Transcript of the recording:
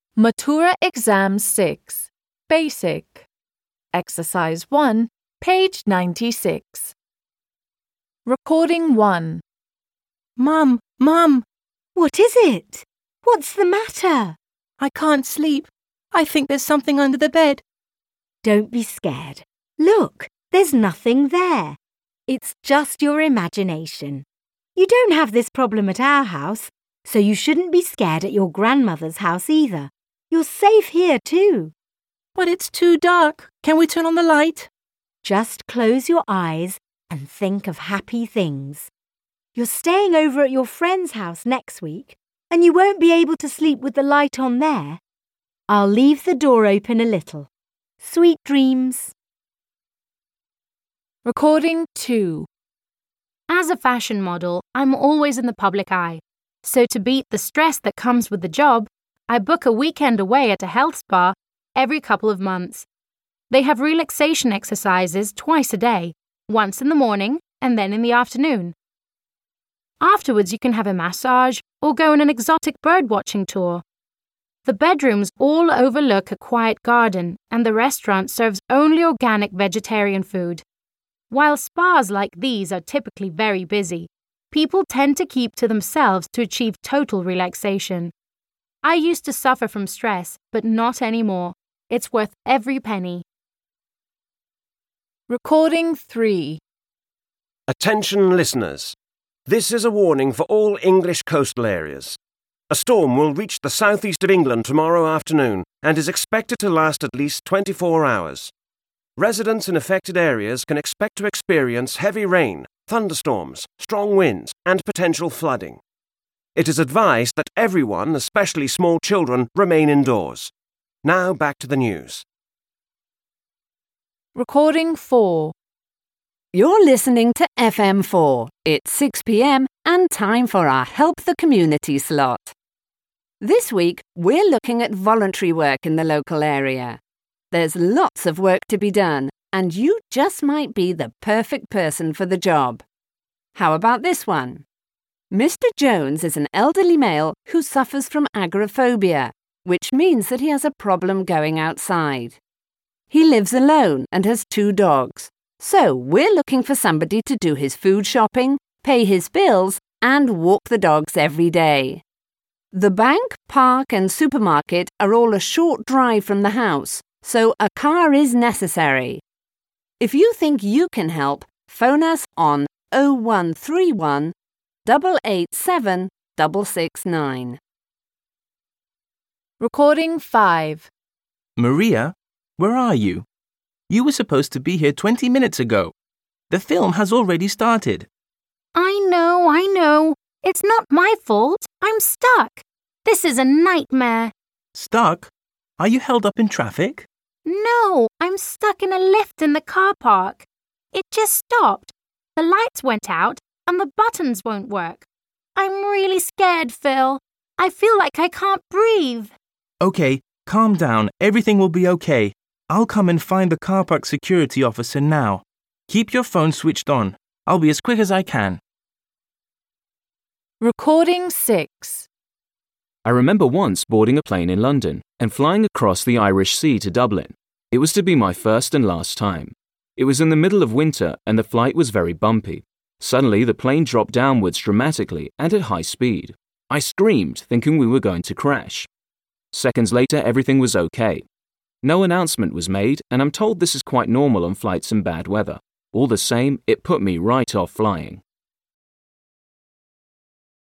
Matura Exam 6, Basic. Exercise 1, page 96. Recording 1. Mum! What is it? What's the matter? I can't sleep. I think there's something under the bed. Don't be scared. Look, there's nothing there. It's just your imagination. You don't have this problem at our house, so you shouldn't be scared at your grandmother's house either. You're safe here too. But it's too dark. Can we turn on the light? Just close your eyes and think of happy things. You're staying over at your friend's house next week, and you won't be able to sleep with the light on there. I'll leave the door open a little. Sweet dreams. Recording 2. As a fashion model, I'm always in the public eye. So to beat the stress that comes with the job, I book a weekend away at a health spa every couple of months. They have relaxation exercises twice a day, once in the morning and then in the afternoon. Afterwards, you can have a massage or go on an exotic bird-watching tour. The bedrooms all overlook a quiet garden, and the restaurant serves only organic vegetarian food. While spas like these are typically very busy, people tend to keep to themselves to achieve total relaxation. I used to suffer from stress, but not anymore. It's worth every penny. Recording 3. Attention listeners. This is a warning for all English coastal areas. A storm will reach the southeast of England tomorrow afternoon and is expected to last at least 24 hours. Residents in affected areas can expect to experience heavy rain, thunderstorms, strong winds, and potential flooding. It is advised that everyone, especially small children, remain indoors. Now back to the news. Recording 4. You're listening to FM4. It's 6 p.m. and time for our Help the Community slot. This week, we're looking at voluntary work in the local area. There's lots of work to be done, and you just might be the perfect person for the job. How about this one? Mr. Jones is an elderly male who suffers from agoraphobia, which means that he has a problem going outside. He lives alone and has 2 dogs. So we're looking for somebody to do his food shopping, pay his bills, and walk the dogs every day. The bank, park, and supermarket are all a short drive from the house, so a car is necessary. If you think you can help, phone us on 0131 887 669. Recording 5. Maria, where are you? You were supposed to be here 20 minutes ago. The film has already started. I know. It's not my fault. I'm stuck. This is a nightmare. Stuck? Are you held up in traffic? No, I'm stuck in a lift in the car park. It just stopped. The lights went out and the buttons won't work. I'm really scared, Phil. I feel like I can't breathe. Okay, calm down. Everything will be okay. I'll come and find the car park security officer now. Keep your phone switched on. I'll be as quick as I can. Recording 6. I remember once boarding a plane in London and flying across the Irish Sea to Dublin. It was to be my first and last time. It was in the middle of winter and the flight was very bumpy. Suddenly, the plane dropped downwards dramatically and at high speed. I screamed, thinking we were going to crash. Seconds later, everything was okay. No announcement was made, and I'm told this is quite normal on flights in bad weather. All the same, it put me right off flying.